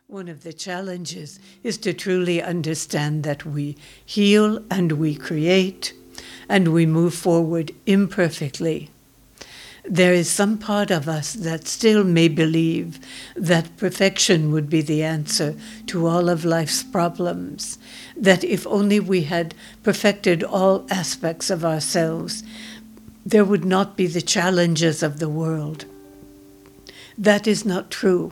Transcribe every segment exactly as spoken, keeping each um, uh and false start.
One of the challenges is to truly understand that we heal and we create and we move forward imperfectly. There is some part of us that still may believe that perfection would be the answer to all of life's problems, that if only we had perfected all aspects of ourselves, there would not be the challenges of the world. That is not true.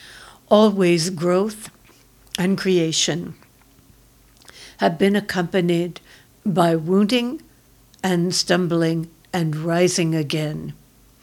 Always growth and creation have been accompanied by wounding and stumbling and rising again.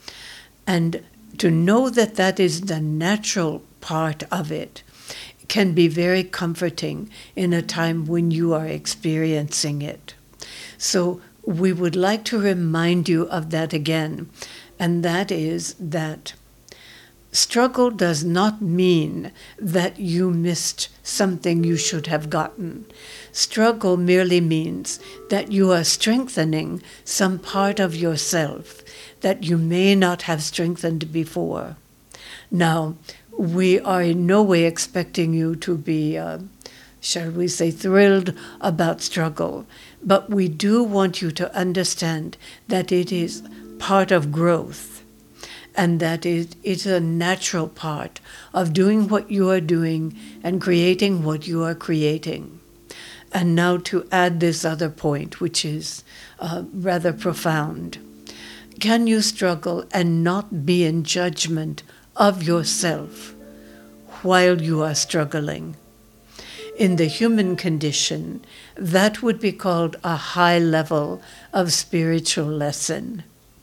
And to know that that is the natural part of it can be very comforting in a time when you are experiencing it. So we would like to remind you of that again, and that is that struggle does not mean that you missed something you should have gotten. Struggle merely means that you are strengthening some part of yourself that you may not have strengthened before. Now, we are in no way expecting you to be, uh, shall we say, thrilled about struggle, but we do want you to understand that it is part of growth. And that it is a natural part of doing what you are doing and creating what you are creating. And now to add this other point, which is uh, rather profound. Can you struggle and not be in judgment of yourself while you are struggling? In the human condition, that would be called a high level of spiritual lesson.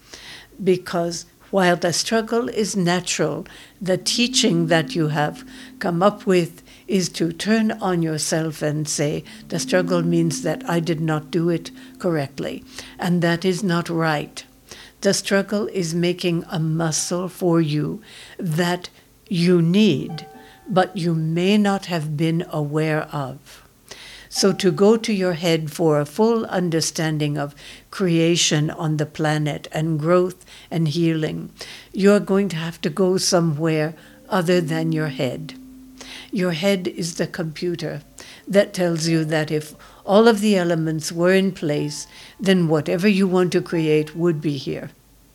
Because while the struggle is natural, the teaching that you have come up with is to turn on yourself and say, the struggle means that I did not do it correctly, and that is not right. The struggle is making a muscle for you that you need, but you may not have been aware of. So to go to your head for a full understanding of creation on the planet and growth and healing, you're going to have to go somewhere other than your head. Your head is the computer that tells you that if all of the elements were in place, then whatever you want to create would be here.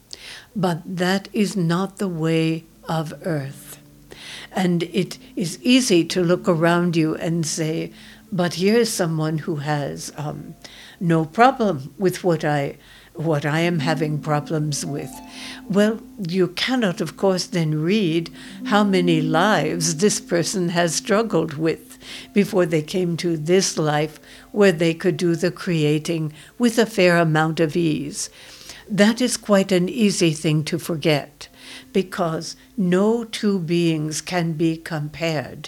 But that is not the way of Earth. And it is easy to look around you and say, but here is someone who has um, no problem with what I what I am having problems with. Well, you cannot, of course, then read how many lives this person has struggled with before they came to this life where they could do the creating with a fair amount of ease. That is quite an easy thing to forget, because no two beings can be compared.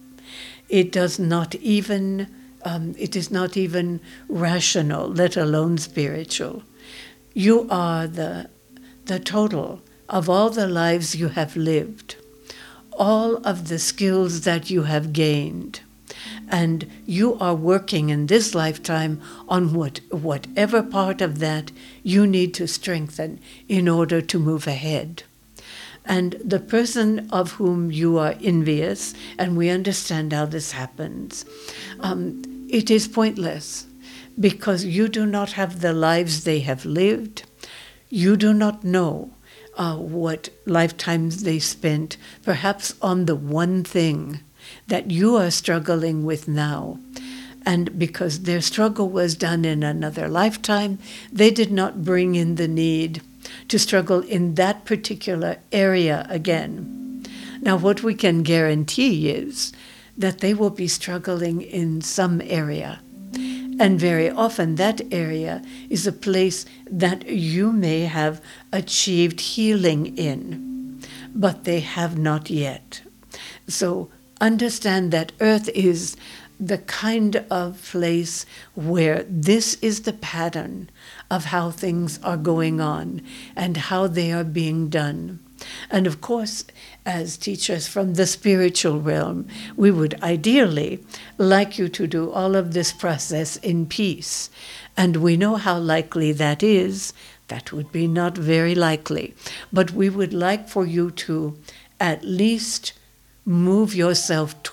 It does not even, um, it is not even rational, let alone spiritual. You are the, the total of all the lives you have lived, all of the skills that you have gained, and you are working in this lifetime on what, whatever part of that you need to strengthen in order to move ahead. And the person of whom you are envious, and we understand how this happens, um, it is pointless, because you do not have the lives they have lived. You do not know uh, what lifetimes they spent, perhaps on the one thing that you are struggling with now. And because their struggle was done in another lifetime, they did not bring in the need to struggle in that particular area again. Now, what we can guarantee is that they will be struggling in some area. And very often that area is a place that you may have achieved healing in, but they have not yet. So understand that Earth is the kind of place where this is the pattern of how things are going on and how they are being done. And of course, as teachers from the spiritual realm, we would ideally like you to do all of this process in peace. And we know how likely that is. That would be not very likely. But we would like for you to at least move yourself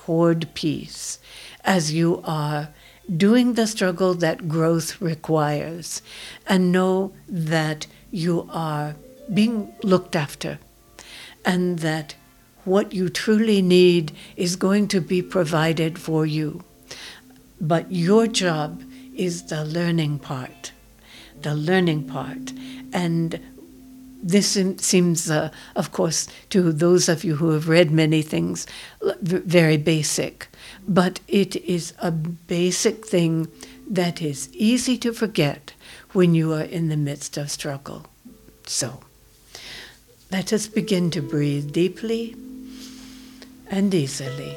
toward peace as you are doing the struggle that growth requires, and know that you are being looked after, and that what you truly need is going to be provided for you. But your job is the learning part, the learning part. And this seems, uh, of course, to those of you who have read many things, very basic. But it is a basic thing that is easy to forget when you are in the midst of struggle. So, let us begin to breathe deeply and easily.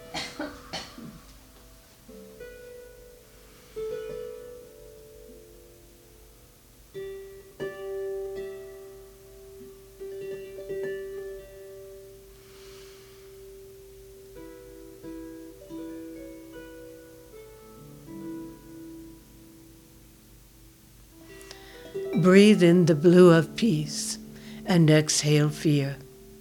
Breathe in the blue of peace and exhale fear.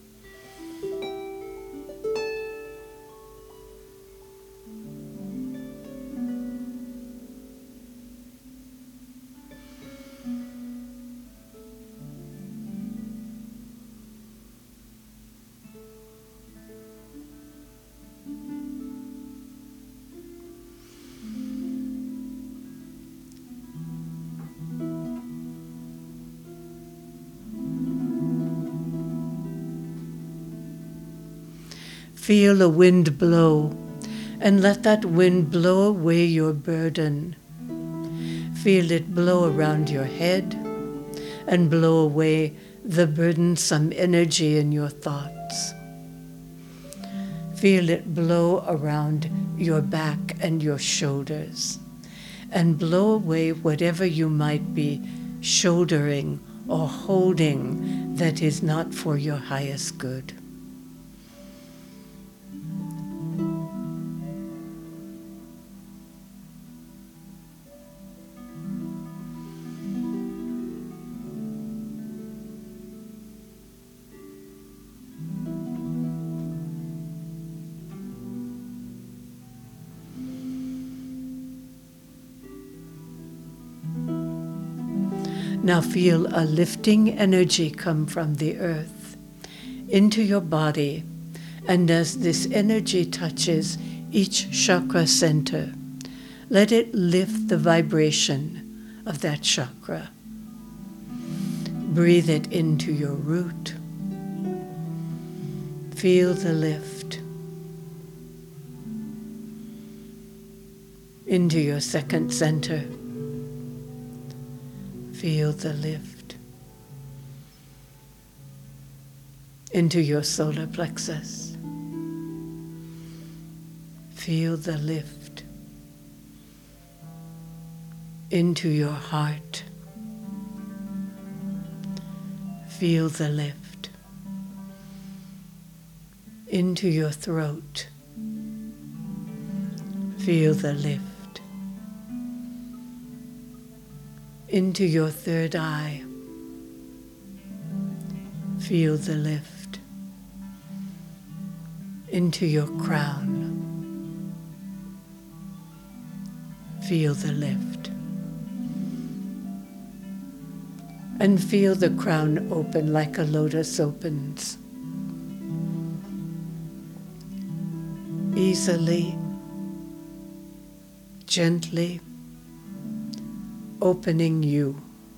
Feel a wind blow, and let that wind blow away your burden. Feel it blow around your head and blow away the burdensome energy in your thoughts. Feel it blow around your back and your shoulders, and blow away whatever you might be shouldering or holding that is not for your highest good. Now feel a lifting energy come from the earth into your body, and as this energy touches each chakra center, let it lift the vibration of that chakra. Breathe it into your root. Feel the lift. Into your second center. Feel the lift into your solar plexus. Feel the lift into your heart. Feel the lift into your throat. Feel the lift into your third eye. Feel the lift into your crown. Feel the lift. And feel the crown open like a lotus opens. Easily, gently, opening you.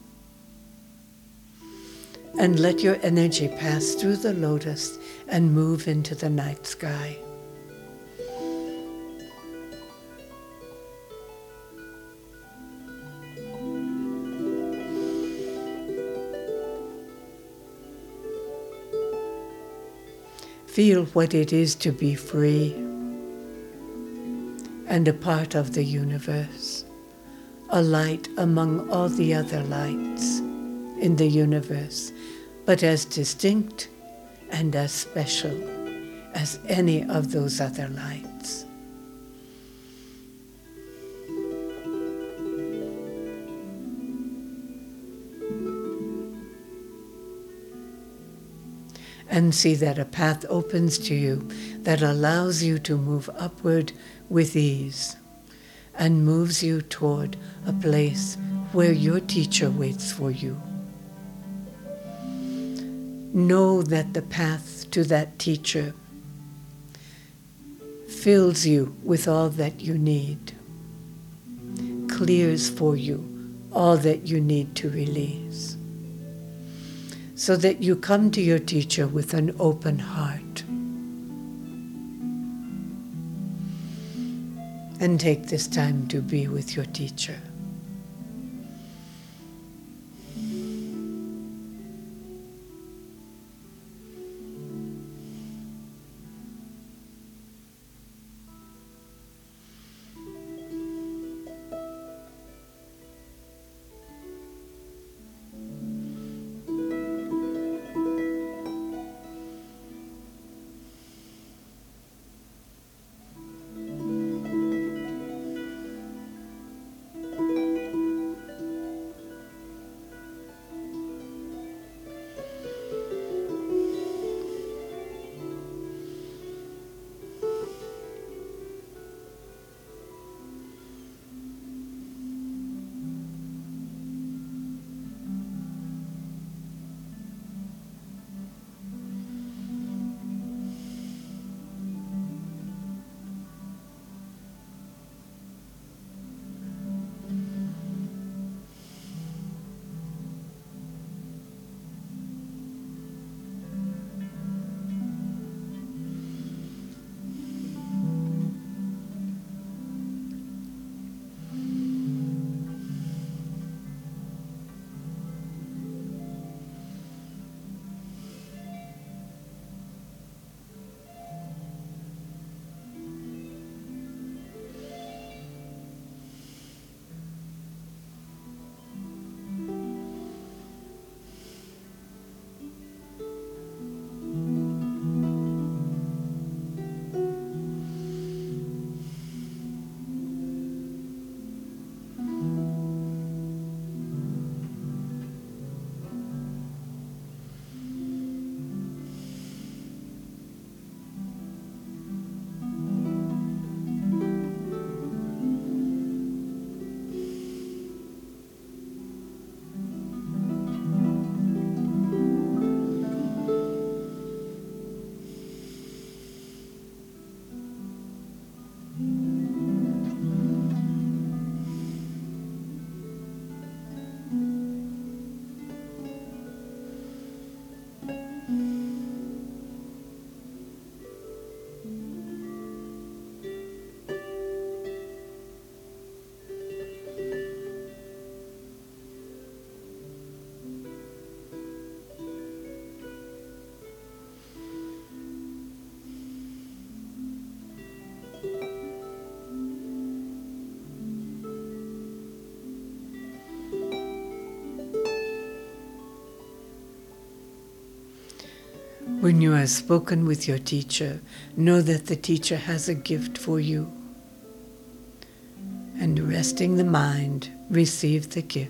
And let your energy pass through the lotus and move into the night sky. Feel what it is to be free and a part of the universe. A light among all the other lights in the universe, but as distinct and as special as any of those other lights. and see that a path opens to you that allows you to move upward with ease and moves you toward a place where your teacher waits for you. Know that the path to that teacher fills you with all that you need, clears for you all that you need to release, so that you come to your teacher with an open heart. And take this time to be with your teacher. When you have spoken with your teacher, know that the teacher has a gift for you. And resting the mind, receive the gift.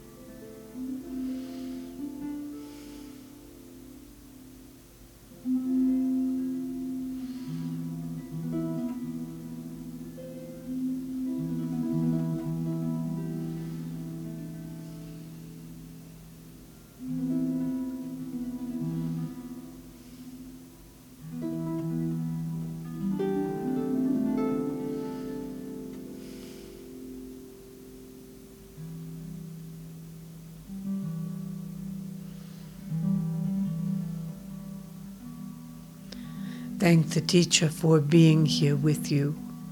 Thank the teacher for being here with you.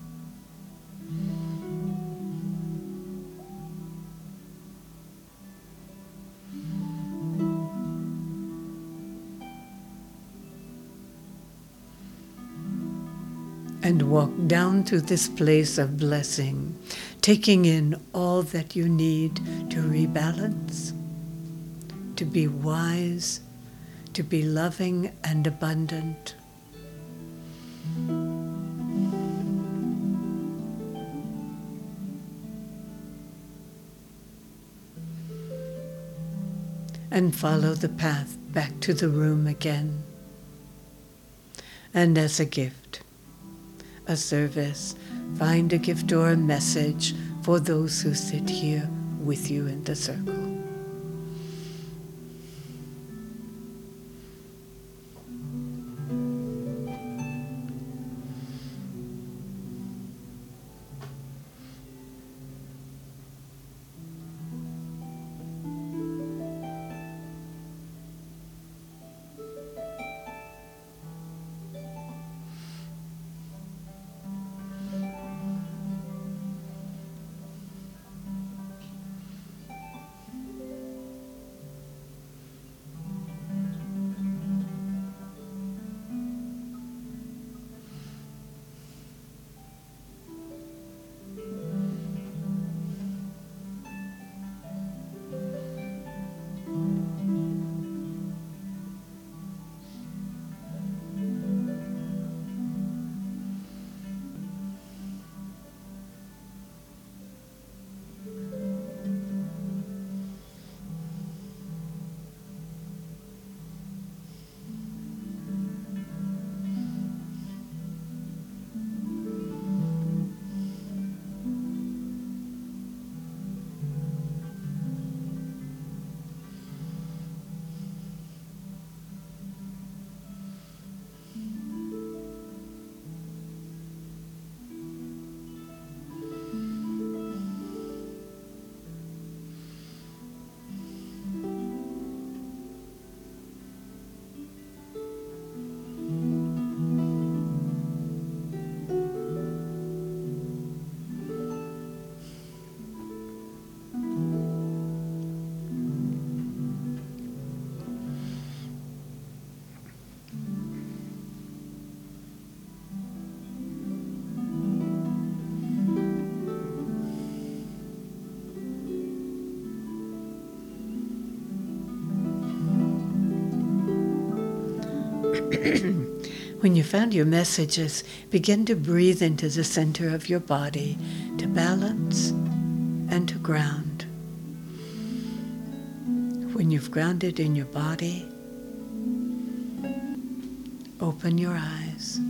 And walk down to this place of blessing, taking in all that you need to rebalance, to be wise, to be loving and abundant. And follow the path back to the room again. and as a gift, a service. Find a gift or a message for those who sit here with you in the circle. When you found your messages, begin to breathe into the center of your body to balance and to ground. When you've grounded in your body, open your eyes.